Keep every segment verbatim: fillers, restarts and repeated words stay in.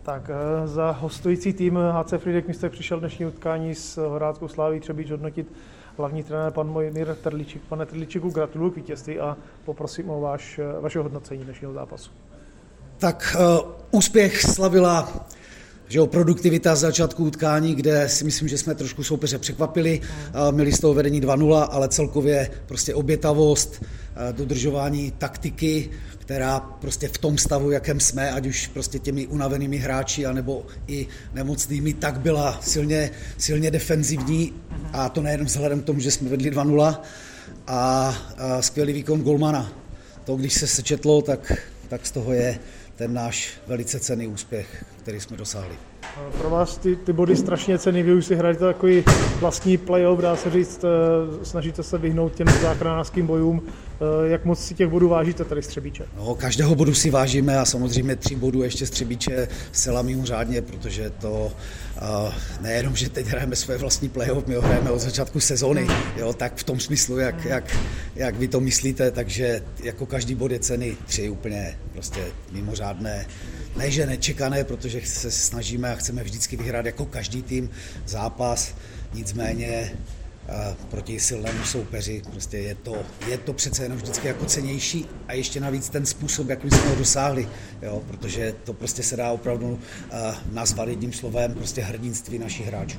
Tak za hostující tým H C Frýdek Místek přišel dnešní utkání s Horáckou Slaví Třebíč hodnotit hlavní trenér pan Mojmír Terlíček. Pane Terlíčku, gratuluju k vítězství a poprosím o váš, vaše hodnocení dnešního zápasu. Tak uh, úspěch slavila, že jo, produktivita z začátku utkání, kde si myslím, že jsme trošku soupeře překvapili. Uh, měli z toho vedení dva nula, ale celkově prostě obětavost, uh, dodržování taktiky, která prostě v tom stavu, jakém jsme, ať už prostě těmi unavenými hráči, anebo i nemocnými, tak byla silně, silně defenzivní, a to nejenom vzhledem k tomu, že jsme vedli dva nula, a, a skvělý výkon golmana. To, když se sečetlo, tak, tak z toho je ten náš velice cenný úspěch, který jsme dosáhli. Pro vás ty, ty body strašně cenný, vy už si hrajete takový vlastní play-off, dá se říct, snažíte se vyhnout těm záchranářským bojům. Jak moc si těch bodů vážíte tady z Třebíče? No, každého bodu si vážíme a samozřejmě tři bodů ještě z Třebíče zcela mimořádně, protože to uh, nejenom, že teď hrajeme své vlastní play-off, my ho hrajeme od začátku sezóny, jo, tak v tom smyslu, jak, jak, jak vy to myslíte, takže jako každý bod je ceny tři úplně prostě mimořádné. Ne, že nečekané, protože se snažíme a chceme vždycky vyhrát jako každý tým zápas, nicméně uh, proti silnému soupeři prostě je to, je to přece jenom vždycky jako cenější a ještě navíc ten způsob, jakým jsme ho dosáhli, jo, protože to prostě se dá opravdu uh, nazvat jedním slovem prostě hrdinství našich hráčů.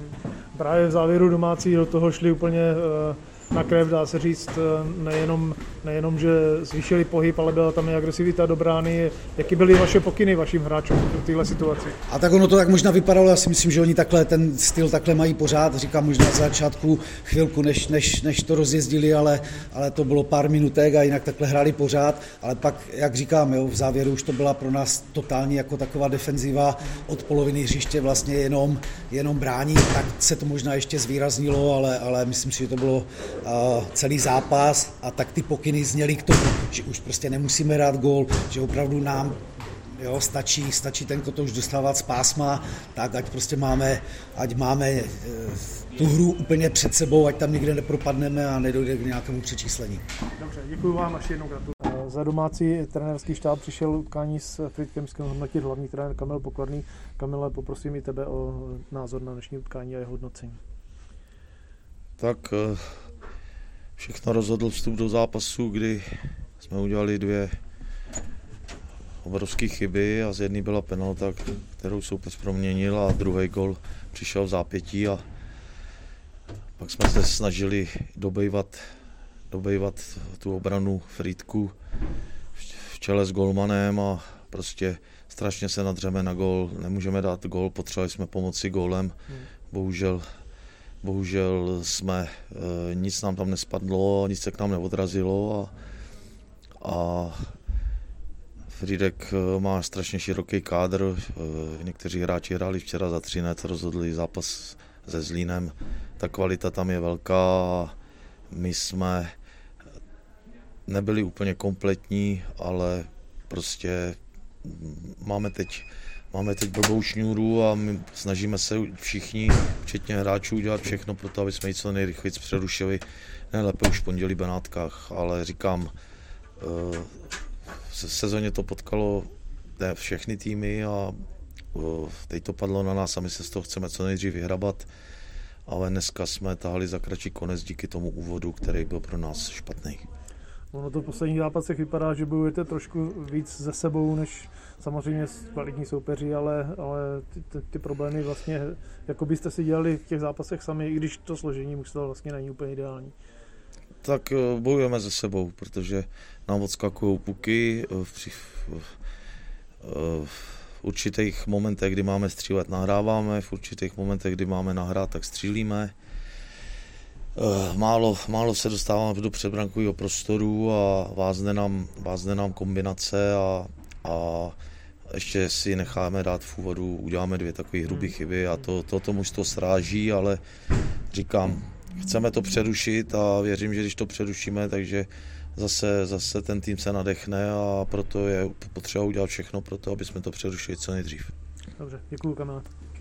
Právě v závěru domácí do toho šli úplně uh... na krev, dá se říct, nejenom, nejenom, že zvýšili pohyb, ale byla tam i agresivita do brány. Jaký byly vaše pokyny vašim hráčům v téhle situaci? A tak ono to tak možná vypadalo, já si myslím, že oni takhle ten styl takhle mají pořád, říkám možná na začátku chvilku, než, než, než to rozjezdili, ale, ale to bylo pár minutek a jinak takhle hráli pořád, ale pak, jak říkám, jo, v závěru už to byla pro nás totální jako taková defenziva od poloviny hřiště vlastně jenom, jenom brání, tak se to možná ještě zvýraznilo, ale, ale myslím si, že to bylo Uh, celý zápas a tak ty pokyny zněly k tomu, že už prostě nemusíme hrát gól, že opravdu nám jo, stačí, stačí ten kotouč dostávat z pásma, tak ať prostě máme, ať máme uh, tu hru úplně před sebou, ať tam nikde nepropadneme a nedojde k nějakému přečíslení. Dobře, děkuji vám, až jednou gratuluji. Uh, za domácí trenérský štáb přišel utkání s Frýdkem hodnotit hlavní trenér Kamil Pokorný. Kamile, poprosím i tebe o názor na dnešní utkání a jeho hodnocení. Tak uh... všechno rozhodl vstup do zápasu, kdy jsme udělali dvě obrovské chyby a z jedné byla penalta, kterou soupeř proměnil, a druhý gol přišel v zápětí a pak jsme se snažili dobejvat, dobejvat tu obranu Frýdku v čele s golmanem a prostě strašně se nadřeme na gól. Nemůžeme dát gól, potřebovali jsme pomoci gólem, bohužel Bohužel jsme, e, nic nám tam nespadlo, nic se k nám neodrazilo a, a Frýdek má strašně široký kádr. E, někteří hráči hráli včera za Třinec, rozhodli zápas se Zlínem. Ta kvalita tam je velká a my jsme nebyli úplně kompletní, ale prostě máme teď Máme teď blbou šňůru a my snažíme se všichni, včetně hráčů, udělat všechno pro to, aby jsme ji co nejrychleji přerušili. Nejlépe už v pondělí Benátkách, ale říkám, v sezóně to potkalo všechny týmy a teď to padlo na nás a my se z toho chceme co nejdřív vyhrabat, ale dneska jsme tahali za kratší konec díky tomu úvodu, který byl pro nás špatný. Ono to v posledních zápasech vypadá, že bojujete trošku víc ze sebou, než samozřejmě kvalitní soupeři, ale, ale ty, ty, ty problémy vlastně, jako byste si dělali v těch zápasech sami, i když to složení mužstva vlastně není úplně ideální. Tak bojujeme ze sebou, protože nám odskakují puky, v, v, v, v určitých momentech, kdy máme střílet, nahráváme, v určitých momentech, kdy máme nahrát, tak střílíme. Málo, málo se dostáváme do předbrankového prostoru a vázne nám, vázne nám kombinace a, a ještě si necháme dát v úvodu, uděláme dvě takové hrubé chyby a to, to, to mužstvo sráží, ale říkám, chceme to přerušit a věřím, že když to přerušíme, takže zase, zase ten tým se nadechne a proto je potřeba udělat všechno pro to, aby jsme to přerušili co nejdřív. Dobře, děkuju, Kamile.